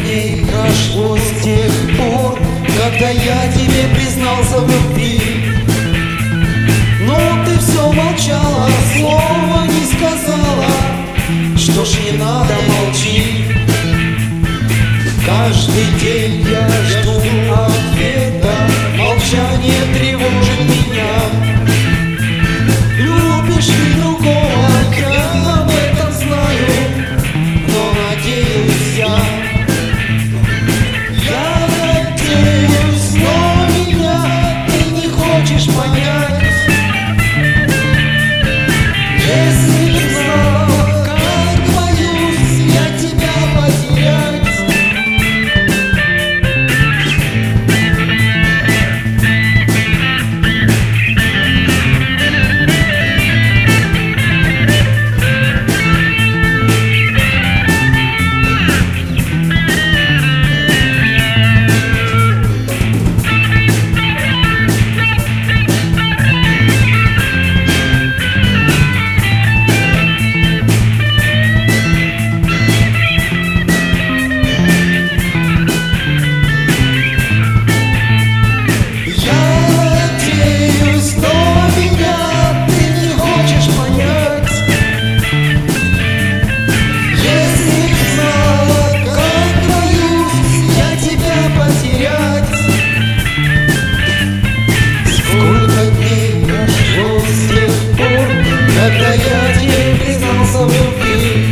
дней прошло с тех пор, когда я тебе признался в любви. Но ты все молчала, слова не сказала. Что ж, не надо, молчи. Каждый день я жду ответа, молчание тревожит меня. Любишь ли другого, я об этом знаю, но надеюсь я. Я надеюсь, но меня ты не хочешь понять. Если б знала, как боюсь я тебя потерять. Когда я тебе признался в любви,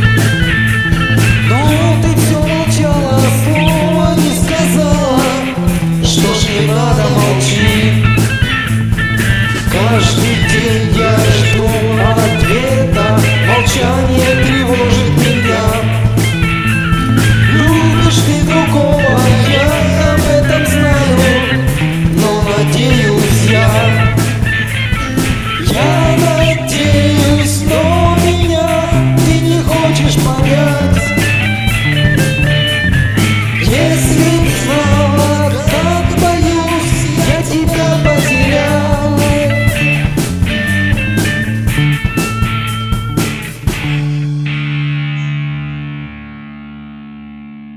но ты все молчала, слова не сказала. Что ж, не надо, молчи. Каждый день я жду ответа, молчание тревожит меня. Любишь ты другого, я об этом знаю, но надеюсь я. Я надеюсь, но меня ты не хочешь понять.